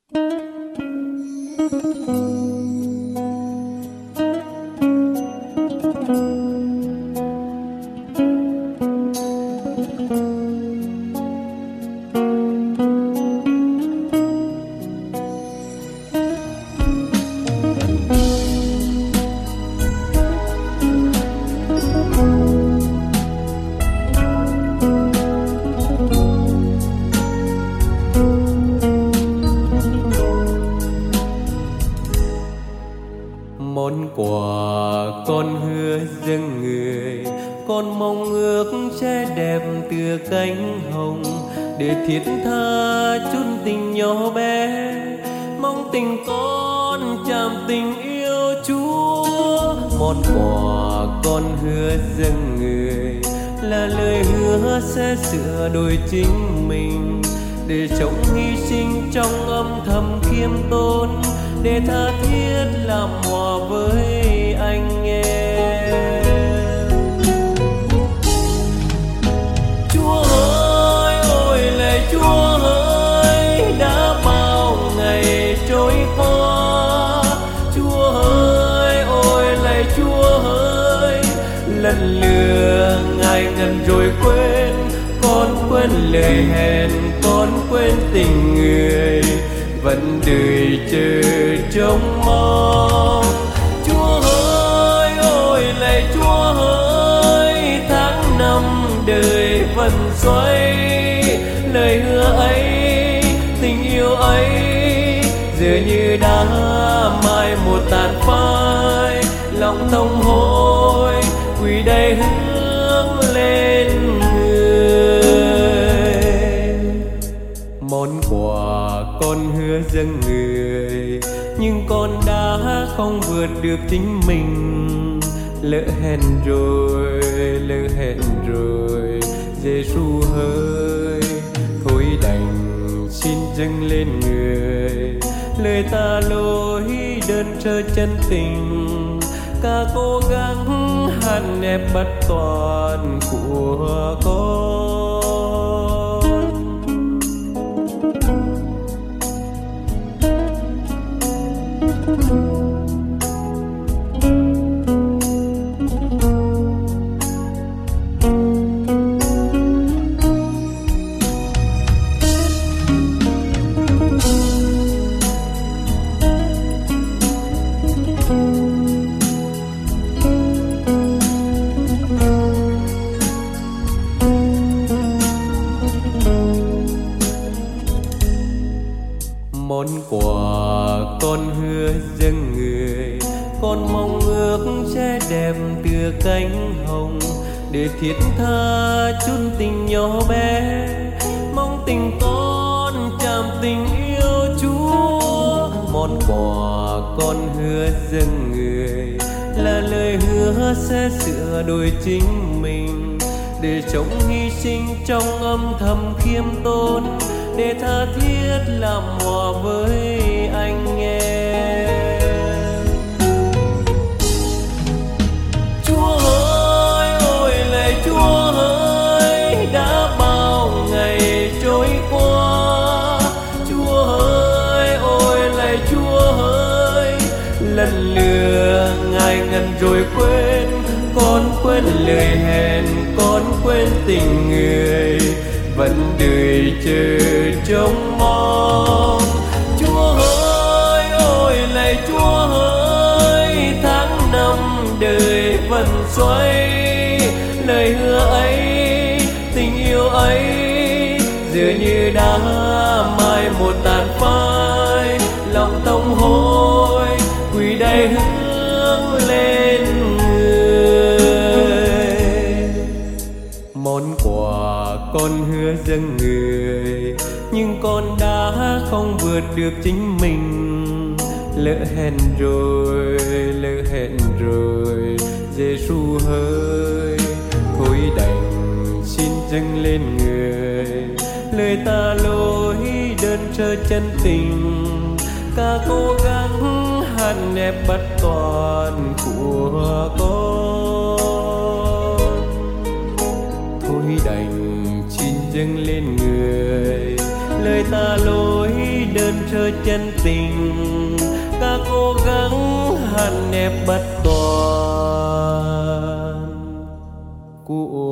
Món quà con hứa dâng người, con mong ước sẽ đẹp tựa cánh hồng, để thiết tha chút tình nhỏ bé, mong tình con chạm tình yêu Chúa. Món quà con hứa dâng người là lời hứa sẽ sửa đổi chính mình, để sống hy sinh trong âm thầm khiêm tốn, để tha thiết làm hòa với anh em. Chúa ơi, ôi lạy Chúa ơi, đã bao ngày trôi qua. Chúa ơi, ôi lạy Chúa ơi, lần lừa Ngài ngần rồi quên, con quên lời hẹn, con quên tình người, vẫn đợi chờ trông mong. Chúa ơi, ôi lạy Chúa ơi, tháng năm đời vẫn xoay, lời hứa ấy, tình yêu ấy, giờ như đã mai một tàn phai. Lòng thông hối quỳ đây hướng lên người. Món quà con hứa dâng người, nhưng con đã không vượt được chính mình. Lỡ hẹn rồi, lỡ hẹn rồi, Giê-xu ơi, thôi đành xin dâng lên người. Lời ta lỗi đơn sơ chân tình, cả cố gắng hạn hẹp bất toàn của con. Món quà con hứa dâng người, con mong ước sẽ đẹp tựa cánh hồng, để thiết tha chút tình nhỏ bé, mong tình con chạm tình yêu Chúa. Món quà con hứa dâng người là lời hứa sẽ sửa đổi chính mình, để sống hy sinh trong âm thầm khiêm tốn, để tha thiết làm hòa với anh em. Chúa ơi, ôi lạy Chúa ơi, đã bao ngày trôi qua. Chúa ơi, ôi lạy Chúa ơi, lần lừa Ngài ngần rồi quên, con quên lời hẹn, con quên tình người, vẫn đợi chờ trông mong. Chúa ơi, ôi lạy Chúa ơi, tháng năm đời vẫn xoay, lời hứa ấy, tình yêu ấy, giờ như đã mai một tàn phai. Lòng thông hối quỳ đây hướng lên người. Món quà con hứa dâng người, nhưng con đã không vượt được chính mình. Lỡ hẹn rồi, lỡ hẹn rồi, Giê-xu ơi, thôi đành xin dâng lên người. Lời ta lỗi đơn sơ chân tình, cả cố gắng hạn hẹp bất toàn của con. Thôi đành xin dâng lên người, lời ta lối đơn sơ chân tình, ta cố gắng hạn nẹp bất toàn. Cụ